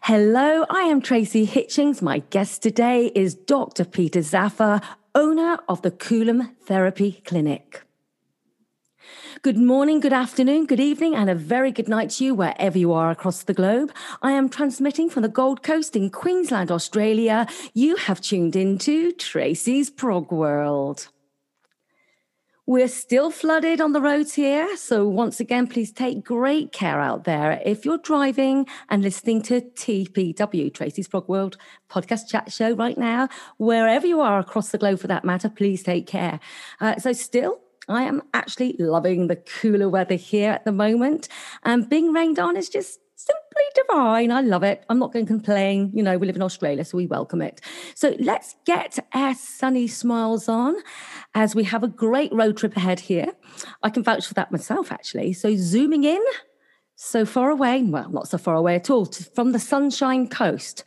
Hello, I am Tracy Hitchings. My guest today is Dr. Peter Zaffer, owner of the Coulomb Therapy Clinic. Good morning, good afternoon, good evening, and a very good night to you wherever you are across the globe. I am transmitting from the Gold Coast in Queensland, Australia. You have tuned into Tracy's Prog World. We're still flooded on the roads here, so once again, please take great care out there. If you're driving and listening to TPW, Tracy's Prog World podcast chat show right now, wherever you are across the globe for that matter, please take care. I am actually loving the cooler weather here at the moment, and being rained on is just simply divine. I love it. I'm not going to complain. You know, we live in Australia, so we welcome it. So let's get our sunny smiles on as we have a great road trip ahead here. I can vouch for that myself, actually. So zooming in, so far away, well, not so far away at all, from the Sunshine Coast,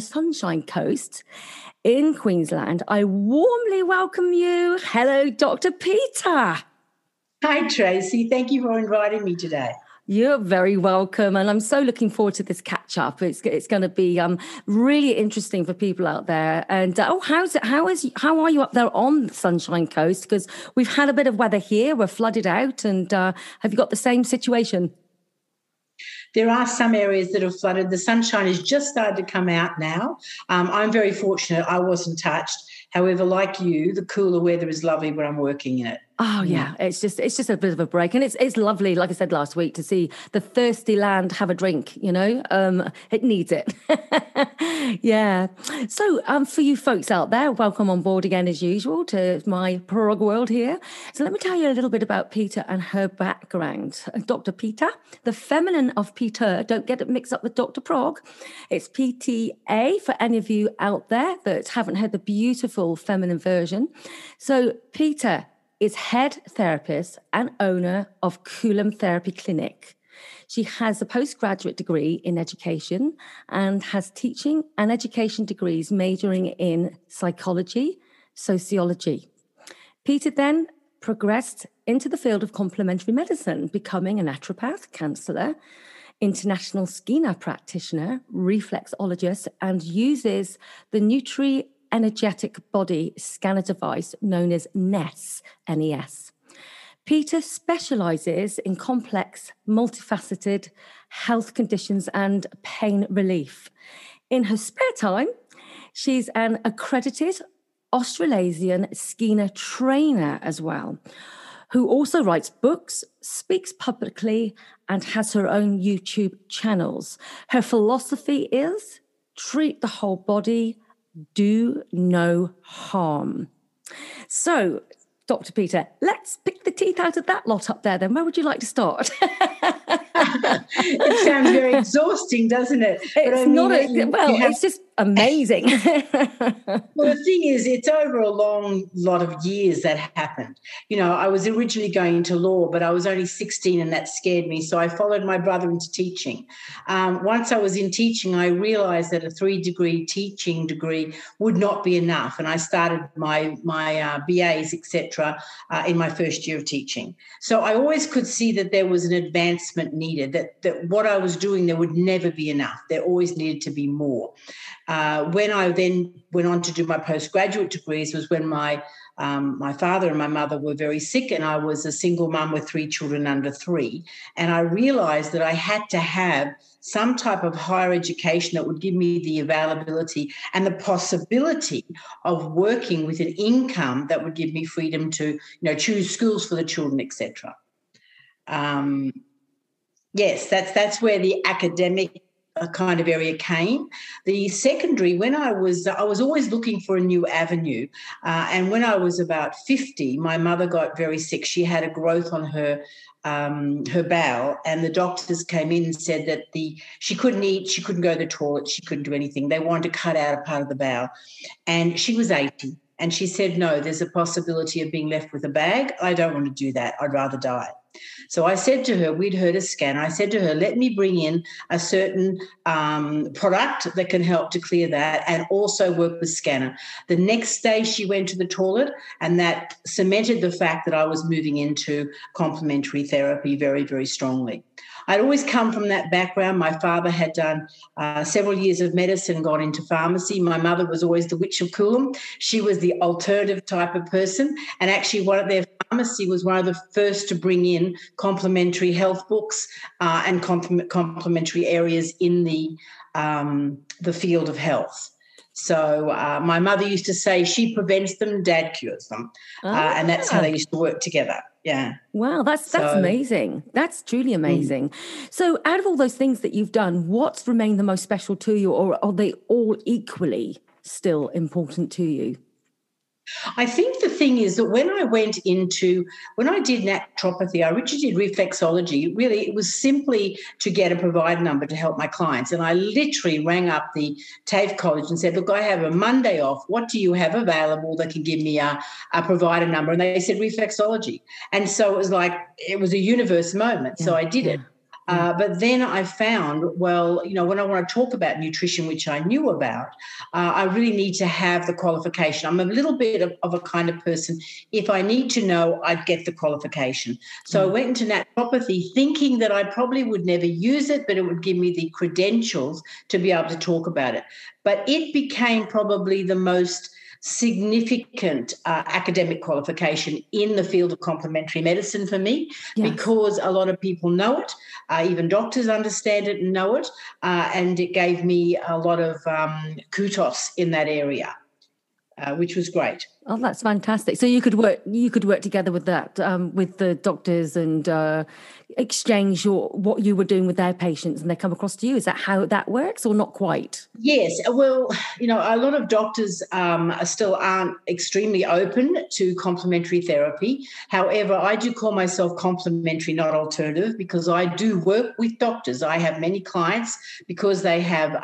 in Queensland, I warmly welcome you. Hello, Dr. Peter. Hi, Tracy. Thank you for inviting me today. You're very welcome. And I'm so looking forward to this catch up. It's going to be really interesting for people out there. And how are you up there on the Sunshine Coast? Because we've had a bit of weather here. We're flooded out. And have you got the same situation? There are some areas that have flooded. The sunshine has just started to come out now. I'm very fortunate. I wasn't touched. However, like you, the cooler weather is lovely when I'm working in it. Oh, yeah. It's just a bit of a break. And it's lovely, like I said last week, to see the thirsty land have a drink, you know. It needs it. Yeah. So for you folks out there, welcome on board again as usual to my Prog World here. So let me tell you a little bit about Peter and her background. Dr. Peter, the feminine of Peter, don't get it mixed up with Dr. Prog. It's PTA for any of you out there that haven't heard the beautiful feminine version. So Peter is head therapist and owner of Coulomb Therapy Clinic. She has a postgraduate degree in education and has teaching and education degrees majoring in psychology, sociology. Peter then progressed into the field of complementary medicine, becoming a naturopath, counsellor, international Skeena practitioner, reflexologist, and uses the Energetic Body Scanner device known as NES, N-E-S. Peter specialises in complex, multifaceted health conditions and pain relief. In her spare time, she's an accredited Australasian Skeena trainer as well, who also writes books, speaks publicly, and has her own YouTube channels. Her philosophy is treat the whole body, do no harm. So, Dr. Peter, let's pick the teeth out of that lot up there then. Where would you like to start? It sounds very exhausting, doesn't it? It's just amazing. Well, the thing is, it's over a long lot of years that happened. You know, I was originally going into law, but I was only 16 and that scared me. So I followed my brother into teaching. Once I was in teaching, I realised that a 3-degree teaching degree would not be enough. And I started my BAs, etc., in my first year of teaching. So I always could see that there was an advancement needed, that what I was doing, there would never be enough. There always needed to be more. When I then went on to do my postgraduate degrees was when my father and my mother were very sick, and I was a single mum with 3 children under 3. And I realised that I had to have some type of higher education that would give me the availability and the possibility of working with an income that would give me freedom to, you know, choose schools for the children, etc. Yes, that's where the academic kind of area came. The secondary, when I was always looking for a new avenue. And when I was about 50, my mother got very sick. She had a growth on her bowel, and the doctors came in and said that she couldn't eat, she couldn't go to the toilet, she couldn't do anything. They wanted to cut out a part of the bowel. And she was 80. And she said, no, there's a possibility of being left with a bag. I don't want to do that. I'd rather die. So I said to her, we'd heard a scan. I said to her, let me bring in a certain product that can help to clear that and also work with scanner. The next day she went to the toilet, and that cemented the fact that I was moving into complementary therapy very, very strongly. I'd always come from that background. My father had done several years of medicine, gone into pharmacy. My mother was always the witch of Coolum. She was the alternative type of person. And actually, their pharmacy was one of the first to bring in complementary health books and complementary areas in the field of health. So my mother used to say she prevents them, Dad cures them. And that's how they used to work together. Yeah. Wow, that's amazing. That's truly amazing. So out of all those things that you've done, what's remained the most special to you, or are they all equally still important to you? I think the thing is that when I did naturopathy, I originally did reflexology. Really, it was simply to get a provider number to help my clients. And I literally rang up the TAFE college and said, look, I have a Monday off. What do you have available that can give me a provider number? And they said reflexology. And so it was a universe moment. Yeah, so I did it. But then I found, when I want to talk about nutrition, which I knew about, I really need to have the qualification. I'm a little bit of a kind of person, if I need to know, I'd get the qualification. So I went into naturopathy thinking that I probably would never use it, but it would give me the credentials to be able to talk about it. But it became probably the most significant academic qualification in the field of complementary medicine for me, because a lot of people know it, even doctors understand it and know it, and it gave me a lot of kudos in that area, which was great. Oh, that's fantastic! So you could work together with that, with the doctors, and exchange what you were doing with their patients, and they come across to you. Is that how that works, or not quite? Yes. Well, a lot of doctors still aren't extremely open to complementary therapy. However, I do call myself complementary, not alternative, because I do work with doctors. I have many clients because they have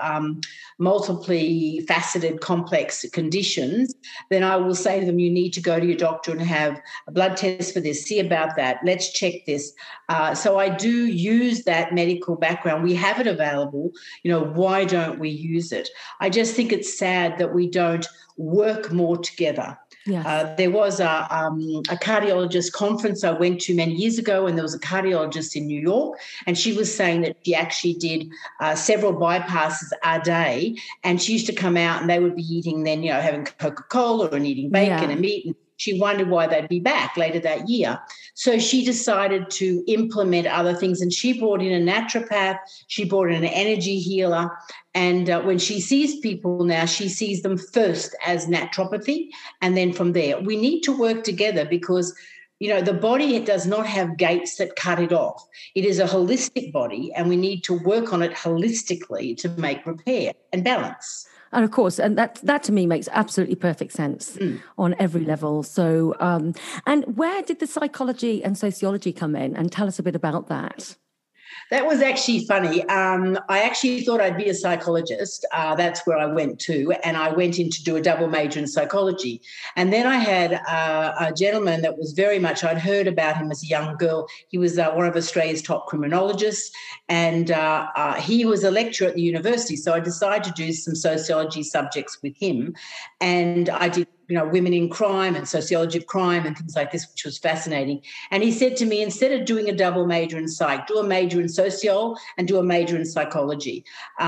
multiply faceted complex conditions. Then I will say to them, you need to go to your doctor and have a blood test for this, see about that, let's check this. So I do use that medical background. We have it available. Why don't we use it? I just think it's sad that we don't work more together. Yes. There was a cardiologist conference I went to many years ago, and there was a cardiologist in New York, and she was saying that she actually did several bypasses a day, and she used to come out and they would be eating then, having Coca-Cola and eating bacon and meat, and she wondered why they'd be back later that year. So she decided to implement other things, and she brought in a naturopath, she brought in an energy healer, and when she sees people now, she sees them first as naturopathy, and then from there. We need to work together because, the body does not have gates that cut it off. It is a holistic body, and we need to work on it holistically to make repair and balance. And of course, and that to me makes absolutely perfect sense on every level. So, and where did the psychology and sociology come in? And tell us a bit about that. That was actually funny. I actually thought I'd be a psychologist. That's where I went to, and I went in to do a double major in psychology. And then I had a gentleman that was very much, I'd heard about him as a young girl. He was one of Australia's top criminologists, and he was a lecturer at the university. So I decided to do some sociology subjects with him, and I did women in crime and sociology of crime and things like this, which was fascinating. And he said to me, instead of doing a double major in psych, do a major in sociol and do a major in psychology.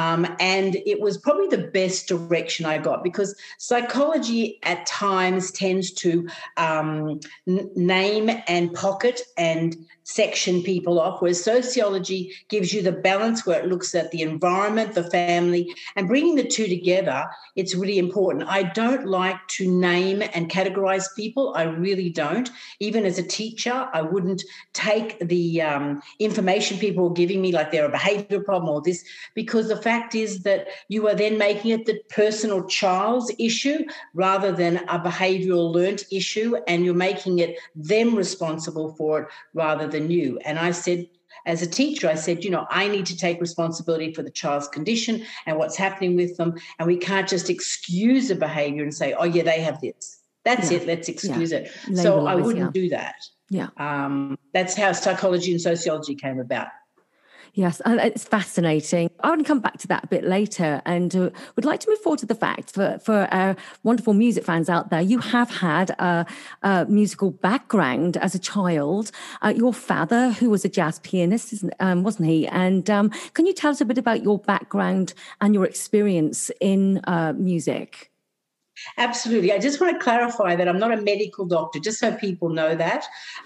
And it was probably the best direction I got, because psychology at times tends to name and pocket and section people off, whereas sociology gives you the balance where it looks at the environment, the family, and bringing the two together, it's really important. I don't like to name and categorize people. I really don't. Even as a teacher, I wouldn't take the information people are giving me like they're a behavior problem or this, because the fact is that you are then making it the personal child's issue rather than a behavioral learnt issue, and you're making it them responsible for it rather than you. And I said, as a teacher, I said, I need to take responsibility for the child's condition and what's happening with them. And we can't just excuse a behavior and say, oh, yeah, they have this. That's it. Let's excuse it. So I wouldn't do that. Yeah. That's how psychology and sociology came about. Yes, and it's fascinating. I want to come back to that a bit later, and would like to move forward to the fact for our wonderful music fans out there, you have had a musical background as a child. Your father, who was a jazz pianist, wasn't he? And can you tell us a bit about your background and your experience in music? Absolutely. I just want to clarify that I'm not a medical doctor, just so people know that.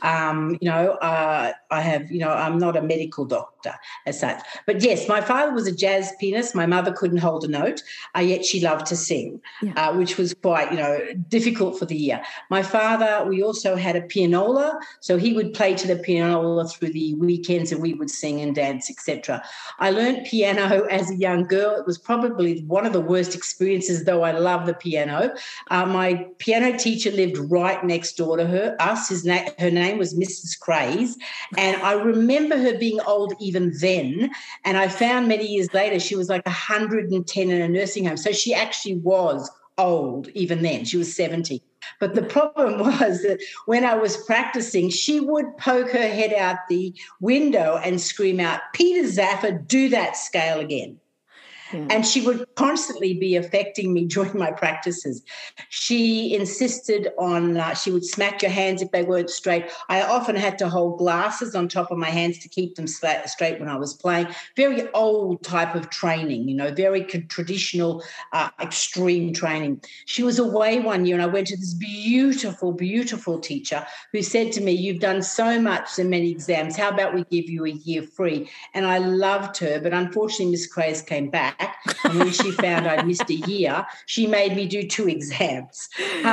I'm not a medical doctor as such. But yes, my father was a jazz pianist. My mother couldn't hold a note, yet she loved to sing, which was quite, difficult for the ear. My father, we also had a pianola, so he would play to the pianola through the weekends and we would sing and dance, etc. I learned piano as a young girl. It was probably one of the worst experiences, though I love the piano. My piano teacher lived right next door to us. Her name was Mrs. Craze, and I remember her being old even then, and I found many years later she was like 110 in a nursing home. So she actually was old even then. She was 70. But the problem was that when I was practicing, she would poke her head out the window and scream out, "Peter Zaffa, do that scale again." Yeah. And she would constantly be affecting me during my practices. She insisted on, she would smack your hands if they weren't straight. I often had to hold glasses on top of my hands to keep them straight when I was playing. Very old type of training, very traditional, extreme training. She was away one year and I went to this beautiful, beautiful teacher who said to me, "You've done so much and many exams. How about we give you a year free?" And I loved her, but unfortunately Miss Craze came back. And when she found I'd missed a year, she made me do 2 exams.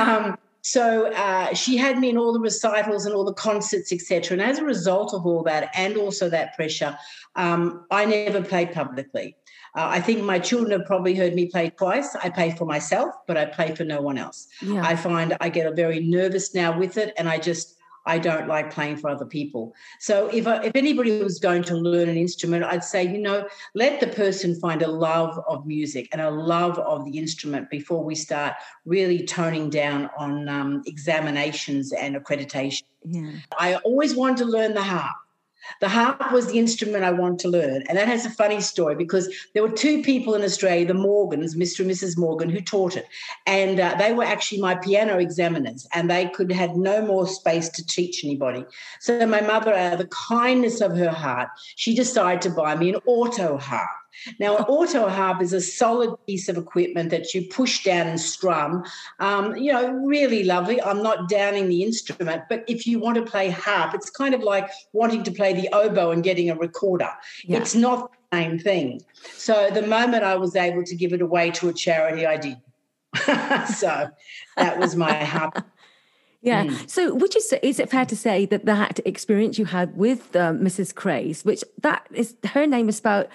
So she had me in all the recitals and all the concerts, etc. And as a result of all that and also that pressure, I never played publicly. I think my children have probably heard me play twice. I play for myself, but I play for no one else. Yeah. I find I get very nervous now with it, and I don't like playing for other people. So if anybody was going to learn an instrument, I'd say, let the person find a love of music and a love of the instrument before we start really toning down on examinations and accreditation. Yeah. I always wanted to learn the harp. The harp was the instrument I wanted to learn. And that has a funny story because there were 2 people in Australia, the Morgans, Mr. and Mrs. Morgan, who taught it. And they were actually my piano examiners, and they had no more space to teach anybody. So my mother, out of the kindness of her heart, she decided to buy me an auto harp. Now, an auto harp is a solid piece of equipment that you push down and strum. Really lovely. I'm not downing the instrument, but if you want to play harp, it's kind of like wanting to play the oboe and getting a recorder. Yeah. It's not the same thing. So the moment I was able to give it away to a charity, I did. So that was my harp. Yeah. So would you say, is it fair to say that experience you had with Mrs. Craze, which her name is spelled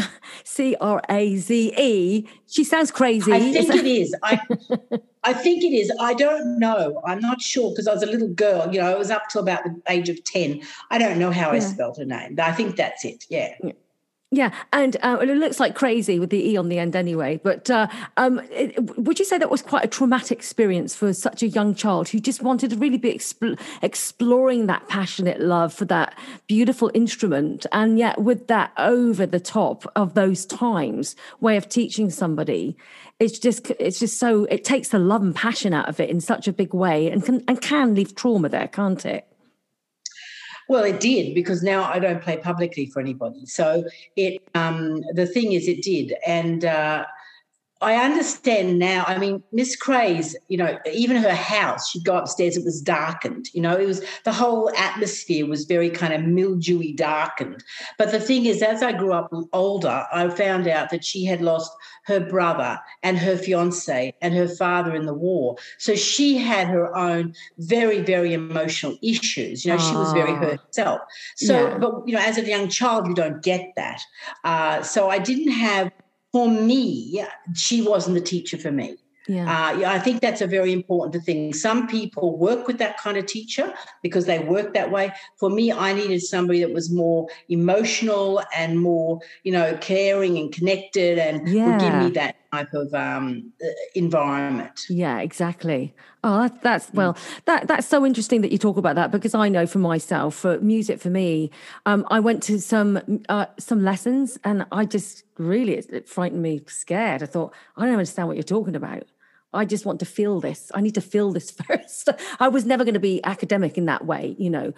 Craze. She sounds crazy. I think it is. I think it is. I don't know. I'm not sure because I was a little girl. I was up to about the age of 10. I don't know how I spelled her name, but I think that's it. Yeah. Yeah, and it looks like crazy with the E on the end anyway. But would you say that was quite a traumatic experience for such a young child who just wanted to really be exploring that passionate love for that beautiful instrument, and yet with that over the top of those times way of teaching somebody, it's just so, it takes the love and passion out of it in such a big way and can leave trauma there, can't it? Well, it did, because now I don't play publicly for anybody. So the thing is, it did. And I understand now. I mean, Miss Craze, even her house, she'd go upstairs, it was darkened. It was, the whole atmosphere was very kind of mildewy darkened. But the thing is, as I grew up older, I found out that she had lost her brother and her fiance and her father in the war. So she had her own very, very emotional issues. She was very hurt herself. So, but, as a young child, you don't get that. So I didn't have, for me, she wasn't the teacher for me. Yeah. I think that's a very important thing. Some people work with that kind of teacher because they work that way. For me, I needed somebody that was more emotional and more, caring and connected and would give me that type of environment. Yeah, exactly. Oh, that's so interesting that you talk about that, because I know for myself, for music, for me, I went to some lessons, and I just really, it frightened me, scared. I thought, I don't understand what you're talking about. I just want to feel this. I need to feel this first. I was never going to be academic in that way,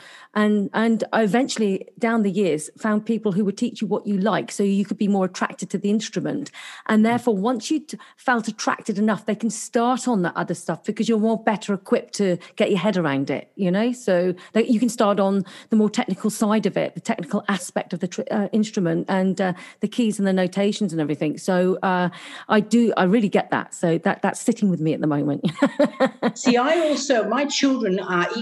and I eventually, down the years, found people who would teach you what you like, so you could be more attracted to the instrument. And therefore, once you felt attracted enough, they can start on that other stuff, because you're more better equipped to get your head around it, so that you can start on the more technical side of it, the technical aspect of the instrument, and the keys and the notations and everything. So I really get that. So that's sitting with me at the moment. See, my children,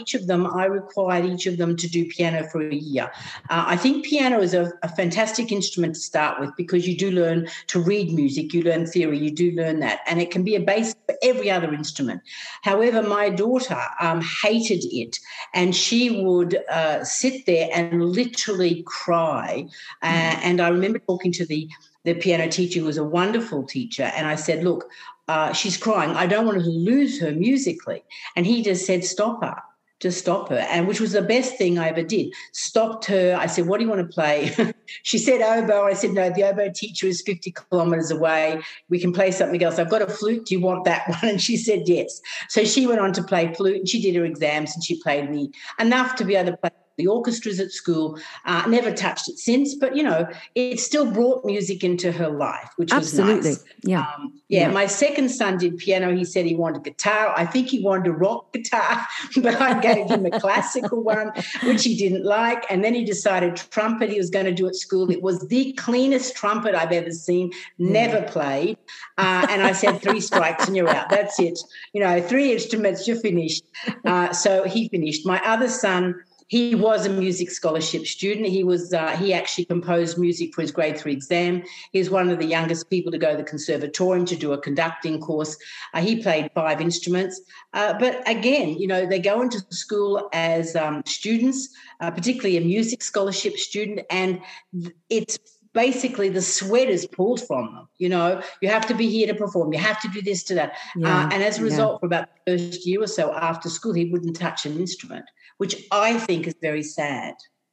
I required each of them to do piano for a year. I think piano is a fantastic instrument to start with, because you do learn to read music, you learn theory, you do learn that, and it can be a base for every other instrument. However, my daughter hated it, and she would sit there and literally cry. And I remember talking to the piano teacher, who was a wonderful teacher, and I said, look, she's crying. I don't want to lose her musically. And he just said, stop her. Just stop her. And which was the best thing I ever did. Stopped her. I said, what do you want to play? She said oboe. I said, no, the oboe teacher is 50 kilometres away. We can play something else. I've got a flute. Do you want that one? And she said yes. So she went on to play flute, and she did her exams, and she played me enough to be able to play the orchestras at school. Never touched it since, but it still brought music into her life, which was nice. Yeah. My second son did piano. He said he wanted guitar. I think he wanted a rock guitar, but I gave him a classical one, which he didn't like. And then he decided trumpet he was going to do at school. It was the cleanest trumpet I've ever seen. Never played. And I said, 3 strikes and you're out. That's it. 3 instruments, you're finished. So he finished. My other son, he was a music scholarship student. He actually composed music for his grade 3 exam. He was one of the youngest people to go to the conservatorium to do a conducting course. He played 5 instruments. But again, they go into school as students, particularly a music scholarship student, and it's basically the sweat is pulled from them. You have to be here to perform. You have to do this, to that. And as a result, for about the first year or so after school, he wouldn't touch an instrument, which I think is very sad.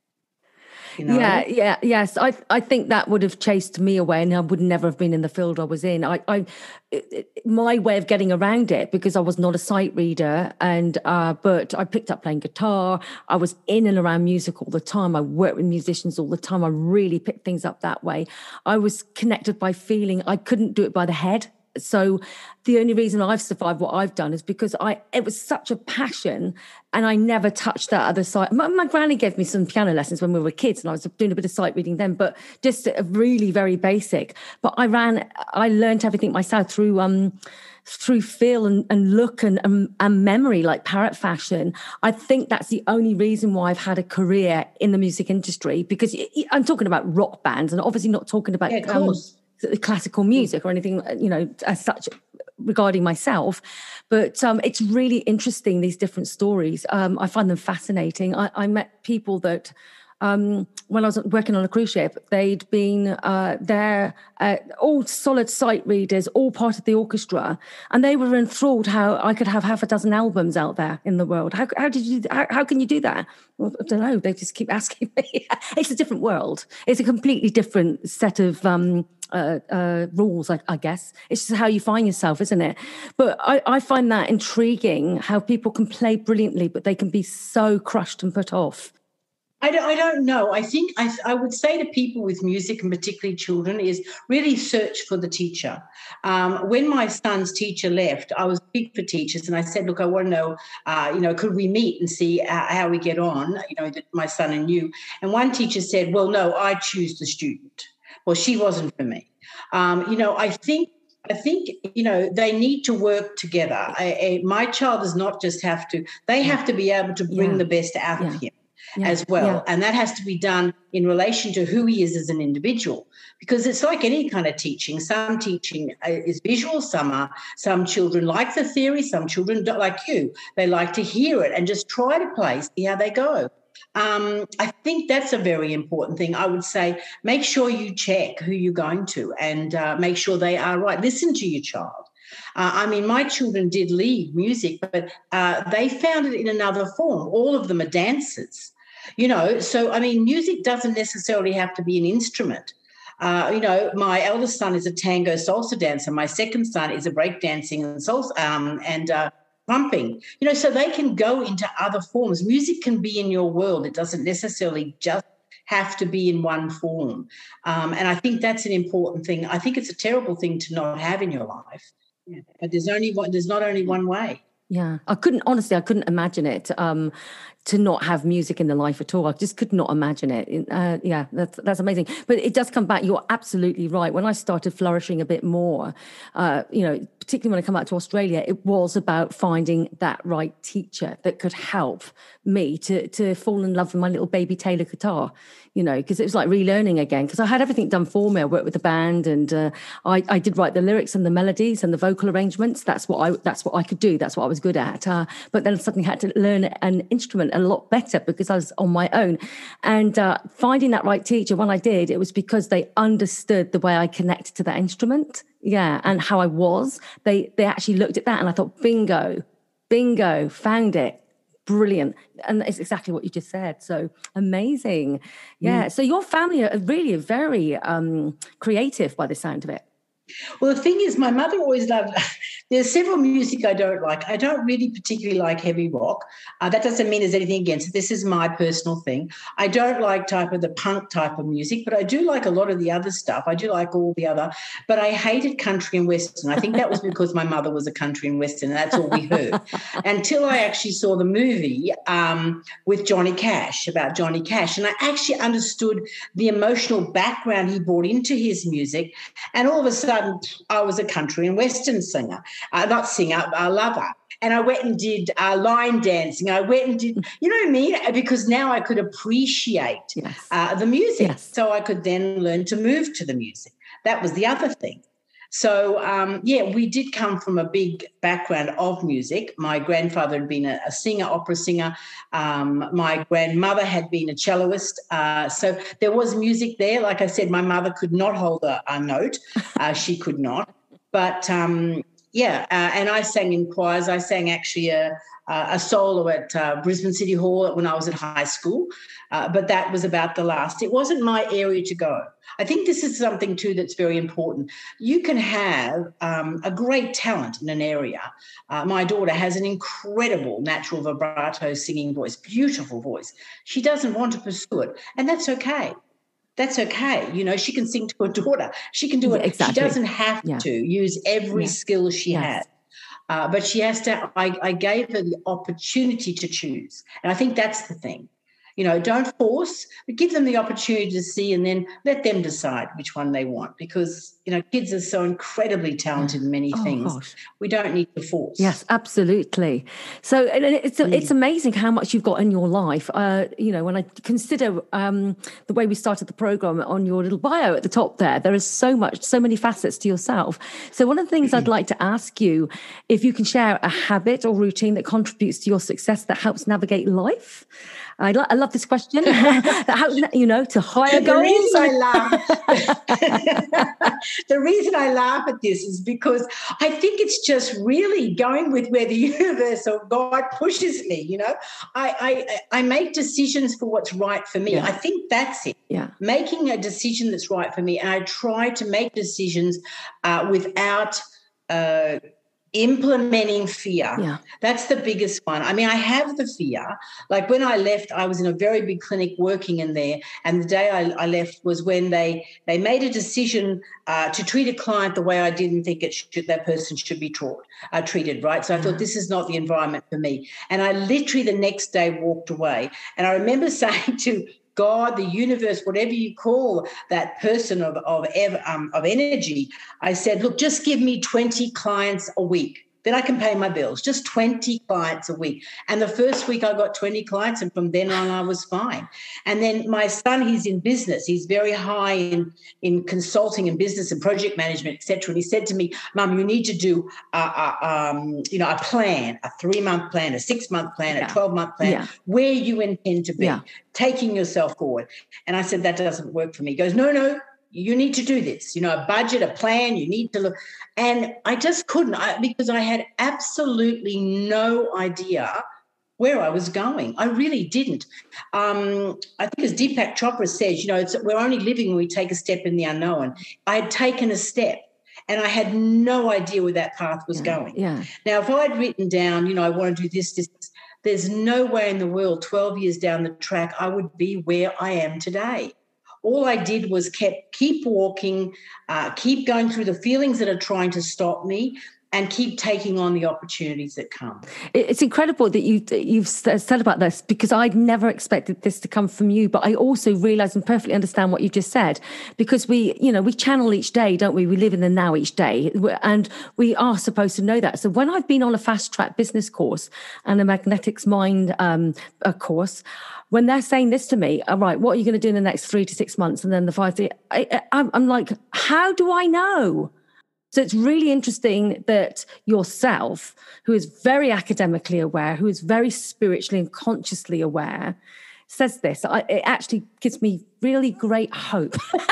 Yes. I think that would have chased me away, and I would never have been in the field I was in. My way of getting around it, because I was not a sight reader, and but I picked up playing guitar. I was in and around music all the time. I worked with musicians all the time. I really picked things up that way. I was connected by feeling. I couldn't do it by the head. So the only reason I've survived what I've done is because it was such a passion, and I never touched that other side. My granny gave me some piano lessons when we were kids, and I was doing a bit of sight reading then, but just really very basic. But I learned everything myself through feel and look and memory, like parrot fashion. I think that's the only reason why I've had a career in the music industry, because I'm talking about rock bands, and obviously not talking about classical music or anything, as such regarding myself. But it's really interesting, these different stories. I find them fascinating. I met people that when I was working on a cruise ship, they'd been there, all solid sight readers, all part of the orchestra, and they were enthralled how I could have half a dozen albums out there in the world. How can you do that? Well, I don't know. They just keep asking me. It's a different world. It's a completely different set of rules, I guess. It's just how you find yourself, isn't it? But I find that intriguing, how people can play brilliantly, but they can be so crushed and put off. I don't know. I think I would say to people with music, and particularly children, is really search for the teacher. When my son's teacher left, I was big for teachers, and I said, look, I want to know, could we meet and see how we get on, my son and you. And one teacher said, well, no, I choose the student. Well, she wasn't for me. I think, they need to work together. My child does not just they have to be able to bring the best out of him. As well. And that has to be done in relation to who he is as an individual, because it's like any kind of teaching. Some teaching is visual. Some children like the theory. Some children don't, like you. They like to hear it and just try to play, see how they go. I think that's a very important thing. I would say make sure you check who you're going to and make sure they are right. Listen to your child. I mean, my children did leave music, but they found it in another form. All of them are dancers, So, I mean, music doesn't necessarily have to be an instrument. My eldest son is a tango salsa dancer. My second son is a breakdancing and salsa and pumping. So they can go into other forms. Music can be in your world. It doesn't necessarily just have to be in one form. And I think that's an important thing. I think it's a terrible thing to not have in your life. Yeah. But there's not only one way. Yeah, I couldn't imagine it to not have music in the life at all. I just could not imagine it. Yeah, that's amazing. But it does come back. You're absolutely right. When I started flourishing a bit more, particularly when I come back to Australia, it was about finding that right teacher that could help me to fall in love with my little baby Taylor guitar, because it was like relearning again, because I had everything done for me. I worked with the band and I did write the lyrics and the melodies and the vocal arrangements. That's what I could do. That's what I was good at. But then suddenly had to learn an instrument a lot better because I was on my own. And finding that right teacher, when I did, it was because they understood the way I connected to that instrument. Yeah. And how I was. They actually looked at that and I thought, bingo, found it. Brilliant. And it's exactly what you just said. So amazing. Yeah. So your family are really very creative by the sound of it. Well, the thing is, my mother always loved, there's several music I don't like. I don't really particularly like heavy rock. That doesn't mean there's anything against it. This is my personal thing. I don't like the punk type of music, but I do like a lot of the other stuff. I do like all the other, but I hated country and western. I think that was because my mother was a country and western, and that's all we heard. Until I actually saw the movie with Johnny Cash, about Johnny Cash, and I actually understood the emotional background he brought into his music, and all of a sudden, I was a country and western singer, not singer, a lover. And I went and did line dancing. I went and did, you know what I mean? Because now I could appreciate the music. Yes. So I could then learn to move to the music. That was the other thing. So, we did come from a big background of music. My grandfather had been a singer, opera singer. My grandmother had been a celloist. So there was music there. Like I said, my mother could not hold a note. She could not. But, and I sang in choirs. I sang actually a solo at Brisbane City Hall when I was at high school. But that was about the last. It wasn't my area to go. I think this is something, too, that's very important. You can have a great talent in an area. My daughter has an incredible natural vibrato singing voice, beautiful voice. She doesn't want to pursue it, and that's okay. That's okay. She can sing to her daughter. She can do it. Exactly. She doesn't have to use every skill she has. But she has to, I gave her the opportunity to choose. And I think that's the thing. Don't force, but give them the opportunity to see and then let them decide which one they want, because, kids are so incredibly talented in many things. Gosh. We don't need to force. Yes, absolutely. So it's amazing how much you've got in your life. When I consider the way we started the program on your little bio at the top there is so many facets to yourself. So one of the things I'd like to ask you, if you can share a habit or routine that contributes to your success that helps navigate life. I love this question. That helps, to higher goals. The reason I laugh at this is because I think it's just really going with where the universe or God pushes me. I make decisions for what's right for me. Yeah. I think that's it. Yeah. Making a decision that's right for me, and I try to make decisions without implementing fear. Yeah. That's the biggest one. I mean, I have the fear. Like when I left, I was in a very big clinic working in there, and the day I left was when they made a decision to treat a client the way I didn't think that person should be treated, right? So I thought, this is not the environment for me. And I literally the next day walked away. And I remember saying to God, the universe, whatever you call that person of energy, I said, look, just give me 20 clients a week. Then I can pay my bills, just 20 clients a week. And the first week I got 20 clients, and from then on I was fine. And then my son, he's in business. He's very high in consulting and business and project management, et cetera. And he said to me, Mum, you need to do a plan, a 3-month plan, a 6-month plan, a 12-month plan, where you intend to be, taking yourself forward. And I said, that doesn't work for me. He goes, no, you need to do this, a budget, a plan, you need to look. And I just couldn't, because I had absolutely no idea where I was going. I really didn't. I think as Deepak Chopra says, we're only living when we take a step in the unknown. I had taken a step and I had no idea where that path was going. Yeah. Now, if I had written down, I want to do this, there's no way in the world 12 years down the track I would be where I am today. All I did was keep walking, keep going through the feelings that are trying to stop me, and keep taking on the opportunities that come. It's incredible that you've said about this, because I'd never expected this to come from you. But I also realise and perfectly understand what you just said, because we channel each day, don't we? We live in the now each day, and we are supposed to know that. So when I've been on a fast track business course and a Magnetics Mind course, when they're saying this to me, all right, what are you going to do in the next 3 to 6 months? And then the 5 days, I'm like, how do I know? So it's really interesting that yourself, who is very academically aware, who is very spiritually and consciously aware, says this. It actually gives me really great hope.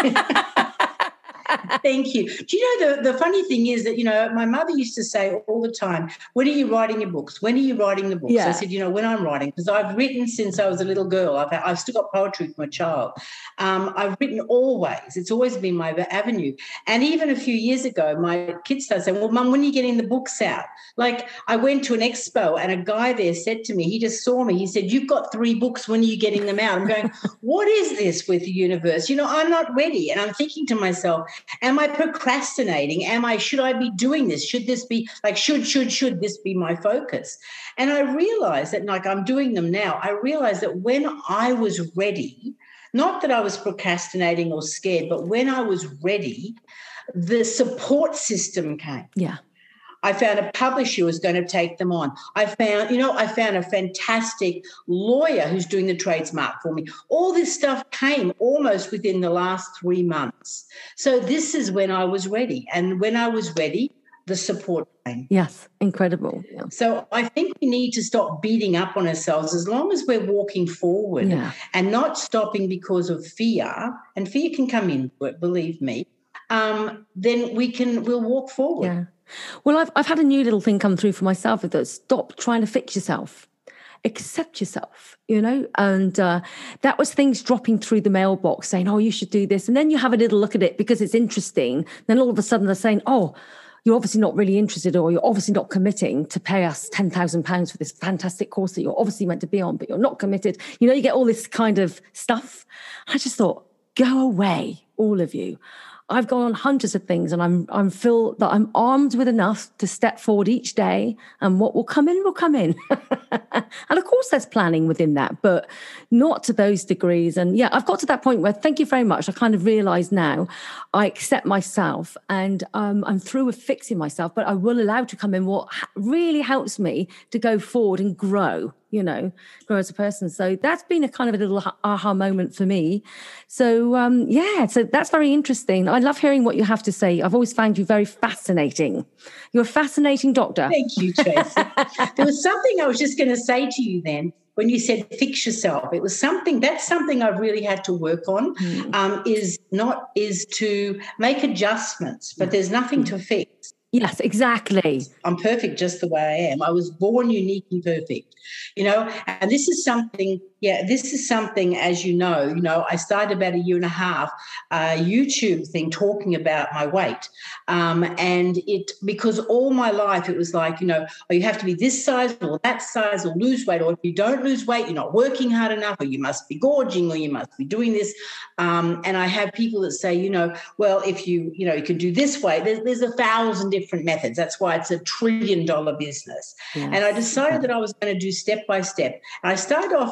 Thank you. Do you know, the funny thing is that, my mother used to say all the time, when are you writing your books? When are you writing the books? Yeah. I said, when I'm writing, because I've written since I was a little girl. I've still got poetry from a child. I've written always. It's always been my avenue. And even a few years ago, my kids started saying, well, Mum, when are you getting the books out? Like, I went to an expo and a guy there said to me, he just saw me, he said, you've got 3 books, when are you getting them out? I'm going, what is this with the universe? I'm not ready. And I'm thinking to myself, am I procrastinating? Should I be doing this? Should this be should this be my focus? And I realized that, like, I'm doing them now. I realized that when I was ready, not that I was procrastinating or scared, but when I was ready, the support system came. Yeah. I found a publisher who was going to take them on. I found a fantastic lawyer who's doing the trademark for me. All this stuff came almost within the last 3 months. So this is when I was ready. And when I was ready, the support came. Yes, incredible. Yeah. So I think we need to stop beating up on ourselves as long as we're walking forward and not stopping because of fear, and fear can come into it, believe me, then we'll walk forward. Yeah. Well, I've had a new little thing come through for myself that stop trying to fix yourself. Accept yourself, and that was things dropping through the mailbox saying, oh, you should do this. And then you have a little look at it because it's interesting. Then all of a sudden they're saying, oh, you're obviously not really interested, or you're obviously not committing to pay us £10,000 for this fantastic course that you're obviously meant to be on, but you're not committed. You get all this kind of stuff. I just thought, go away, all of you. I've gone on hundreds of things, and I'm feel that I'm armed with enough to step forward each day, and what will come in will come in. And of course there's planning within that, but not to those degrees. And I've got to that point where, thank you very much, I kind of realize now I accept myself, and I'm through with fixing myself, but I will allow to come in what really helps me to go forward and grow grow as a person. So that's been a kind of a little aha moment for me. So, so that's very interesting. I love hearing what you have to say. I've always found you very fascinating. You're a fascinating doctor. Thank you, Tracy. There was something I was just going to say to you then when you said fix yourself. That's something I've really had to work on, is to make adjustments, but there's nothing to fix. Yes, exactly. I'm perfect just the way I am. I was born unique and perfect, and this is something, as you know, I started about 1.5 years, a YouTube thing talking about my weight. And because all my life it was like, oh, you have to be this size or that size or lose weight, or if you don't lose weight, you're not working hard enough, or you must be gorging, or you must be doing this. And I have people that say, well, if you can do this way, there's 1,000 different methods. That's why it's $1 trillion business. Yes. And I decided that I was going to do step by step. And I started off, first of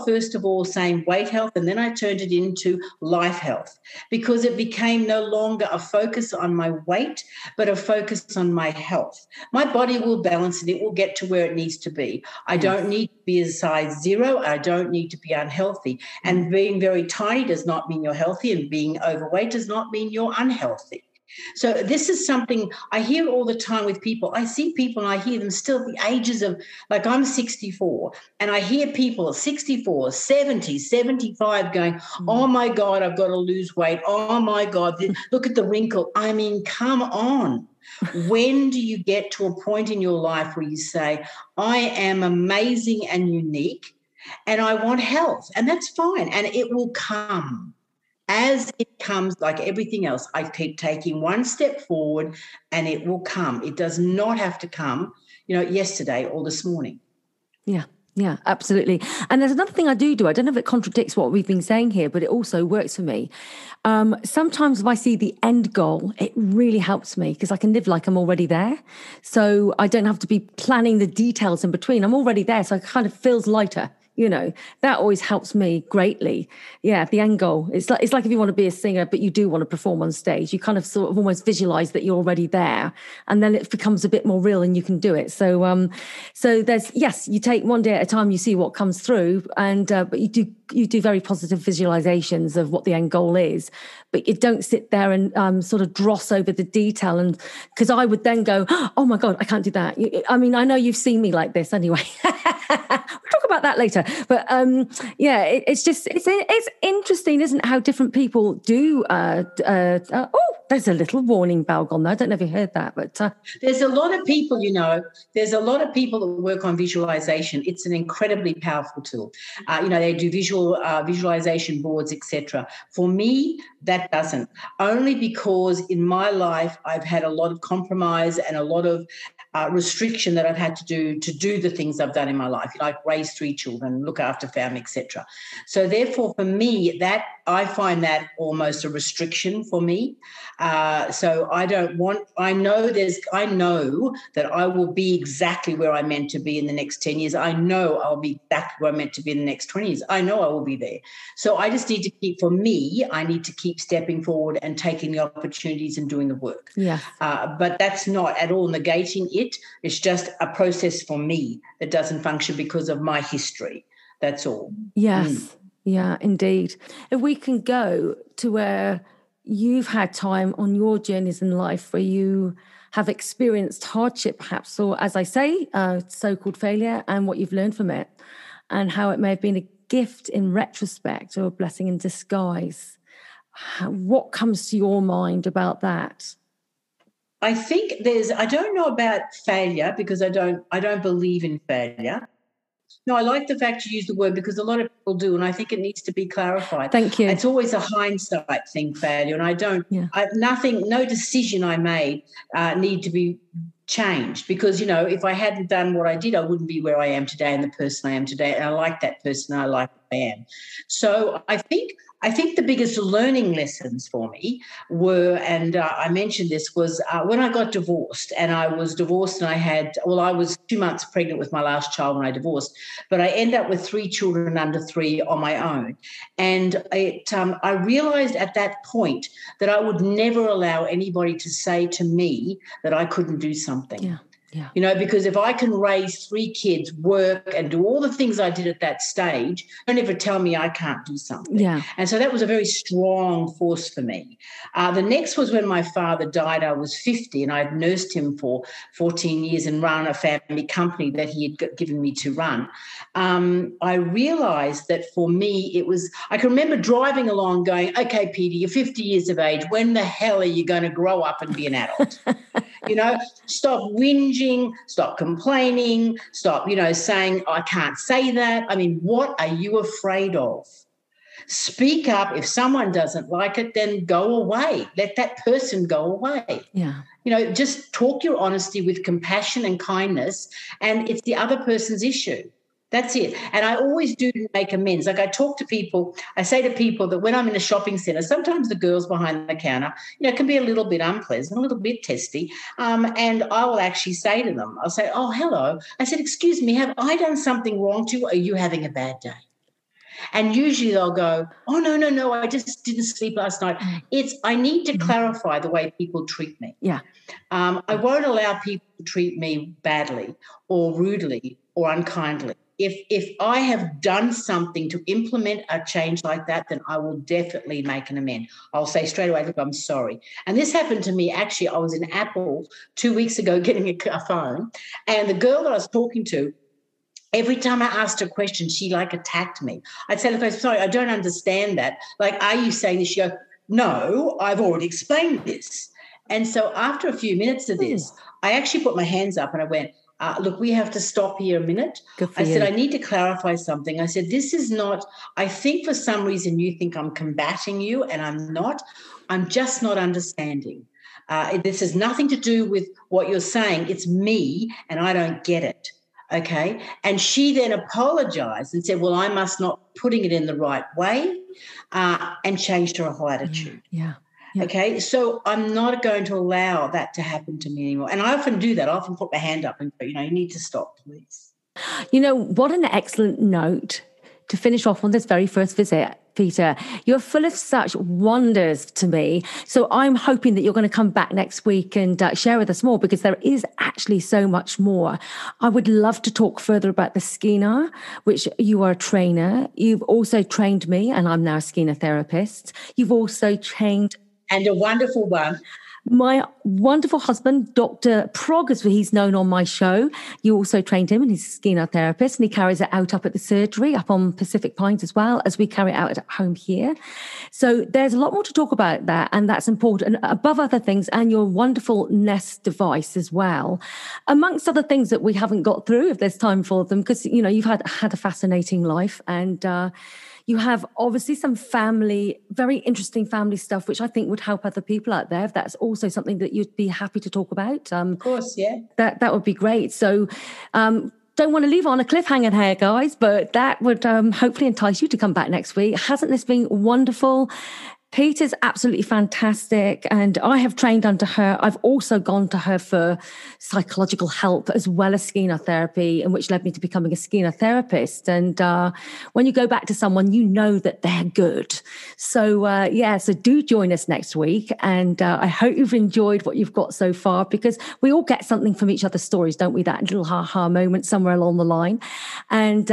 of all saying weight health, and then I turned it into life health, because it became no longer a focus on my weight, but a focus on my health. My body will balance and it will get to where it needs to be. I don't need to be a size 0. I don't need to be unhealthy. And being very tiny does not mean you're healthy, and being overweight does not mean you're unhealthy. So this is something I hear all the time with people. I see people and I hear them still at the ages of, like, I'm 64, and I hear people 64, 70, 75 going, oh my God, I've got to lose weight. Oh my God, look at the wrinkle. I mean, come on. When do you get to a point in your life where you say, I am amazing and unique and I want health? And that's fine. And it will come. As it comes, like everything else, I keep taking one step forward and it will come. It does not have to come, yesterday or this morning. Yeah, absolutely. And there's another thing I do. I don't know if it contradicts what we've been saying here, but it also works for me. Sometimes if I see the end goal, it really helps me because I can live like I'm already there. So I don't have to be planning the details in between. I'm already there. So it kind of feels lighter. That always helps me greatly. Yeah, the end goal. It's like if you want to be a singer, but you do want to perform on stage, you kind of sort of almost visualize that you're already there, and then it becomes a bit more real and you can do it. So there's, yes, you take one day at a time, you see what comes through, and but you do very positive visualizations of what the end goal is, but you don't sit there and sort of dross over the detail. And because I would then go, oh my God, I can't do that. I mean, I know you've seen me like this anyway. We'll talk about that later. But it's interesting, isn't it, how different people do. There's a little warning bell gone there. I don't know if you heard that, but there's a lot of people, there's a lot of people that work on visualization. It's an incredibly powerful tool. They do visualization boards, etc. For me, that doesn't. Only because in my life I've had a lot of compromise and a lot of restriction that I've had to do the things I've done in my life, like raise 3 children, look after family, etc. So therefore, for me, that I find that almost a restriction for me. So I know that I will be exactly where I'm meant to be in the next 10 years. I know I'll be exactly where I'm meant to be in the next 20 years. I know I will be there. So I just need to I need to keep stepping forward and taking the opportunities and doing the work. Yeah. But that's not at all negating it. It's just a process for me that doesn't function because of my history. That's all. Yes. Yeah, indeed. If we can go to where you've had time on your journeys in life where you have experienced hardship, perhaps, or as I say, so-called failure, and what you've learned from it, and how it may have been a gift in retrospect or a blessing in disguise. What comes to your mind about that? I think I don't know about failure because I don't believe in failure. No, I like the fact you use the word because a lot of people do, and I think it needs to be clarified. Thank you. It's always a hindsight thing, failure, and no decision I made need to be changed because, if I hadn't done what I did, I wouldn't be where I am today and the person I am today, and I like that person, I like who I am. So I think the biggest learning lessons for me were, and I mentioned this, was when I got divorced. And I was divorced and I was 2 months pregnant with my last child when I divorced, but I ended up with 3 children under 3 on my own. And I realized at that point that I would never allow anybody to say to me that I couldn't do something. Yeah. Because if I can raise 3 kids, work, and do all the things I did at that stage, don't ever tell me I can't do something. Yeah. And so that was a very strong force for me. The next was when my father died. I was 50 and I'd nursed him for 14 years and run a family company that he had given me to run. I realized that for me, I can remember driving along going, okay, Peter, you're 50 years of age. When the hell are you going to grow up and be an adult? Stop whinging, stop complaining, stop, saying, I can't say that. I mean, what are you afraid of? Speak up. If someone doesn't like it, then go away. Let that person go away. Yeah. Just talk your honesty with compassion and kindness, and it's the other person's issue. That's it. And I always do make amends. Like I say to people that when I'm in a shopping centre, sometimes the girls behind the counter, can be a little bit unpleasant, a little bit testy. And I will actually say to them, I'll say, oh, hello. I said, excuse me, have I done something wrong to you? Or are you having a bad day? And usually they'll go, oh, no, I just didn't sleep last night. I need to clarify the way people treat me. Yeah. I won't allow people to treat me badly or rudely or unkindly. If I have done something to implement a change like that, then I will definitely make an amend. I'll say straight away, look, I'm sorry. And this happened to me. Actually, I was in Apple 2 weeks ago getting a phone, and the girl that I was talking to, every time I asked her a question, she like attacked me. I'd say, look, I'm sorry, I don't understand that. Like, are you saying this? She goes, no, I've already explained this. And so after a few minutes of this, I actually put my hands up and I went, look, we have to stop here a minute. I said, I need to clarify something. I said, this is not, I think for some reason you think I'm combating you, and I'm not. I'm just not understanding. This has nothing to do with what you're saying. It's me, and I don't get it. Okay. And she then apologized and said, well, I must not putting it in the right way, and changed her whole attitude. Yeah. Okay, so I'm not going to allow that to happen to me anymore. And I often do that. I often put my hand up and go, you need to stop, please. What an excellent note to finish off on this very first visit, Peter. You're full of such wonders to me. So I'm hoping that you're going to come back next week and share with us more, because there is actually so much more. I would love to talk further about the Skeena, which you are a trainer. You've also trained me, and I'm now a Skeena therapist. You've also trained... And a wonderful one. My wonderful husband, Dr. Prog, as he's known on my show. You also trained him, and he's a Skeena therapist, and he carries it out up at the surgery up on Pacific Pines, as well as we carry it out at home here. So there's a lot more to talk about that, and that's important, above other things, and your wonderful Nest device as well, amongst other things that we haven't got through, if there's time for them, because, you've had a fascinating life, and you have obviously some very interesting family stuff, which I think would help other people out there. If that's also something that you'd be happy to talk about. Of course, yeah. That would be great. So don't want to leave on a cliffhanger here, guys, but that would hopefully entice you to come back next week. Hasn't this been wonderful? Peter's absolutely fantastic, and I have trained under her. I've also gone to her for psychological help as well as Skeena therapy, and which led me to becoming a Skeena therapist. And when you go back to someone, you know that they're good. So so do join us next week, and I hope you've enjoyed what you've got so far, because we all get something from each other's stories, don't we? That little ha-ha moment somewhere along the line. And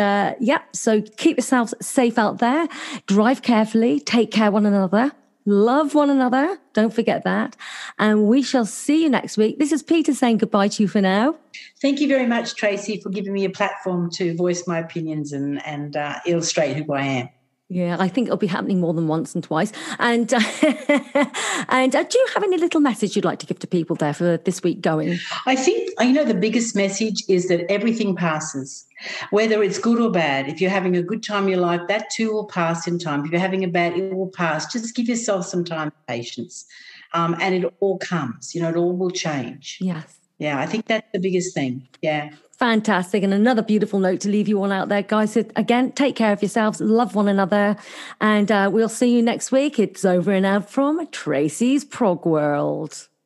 so keep yourselves safe out there. Drive carefully. Take care of one another. Love one another. Don't forget that. And we shall see you next week. This is Peter saying goodbye to you for now. Thank you very much, Tracy, for giving me a platform to voice my opinions and illustrate who I am. Yeah, I think it'll be happening more than once and twice. And do you have any little message you'd like to give to people there for this week going? I think, the biggest message is that everything passes, whether it's good or bad. If you're having a good time in your life, that too will pass in time. If you're having a bad, it will pass. Just give yourself some time and patience. And it all comes, it all will change. Yes. Yeah, I think that's the biggest thing. Yeah. Fantastic. And another beautiful note to leave you all out there, guys. So again, take care of yourselves, love one another, and we'll see you next week. It's over and out from Tracy's Prog World.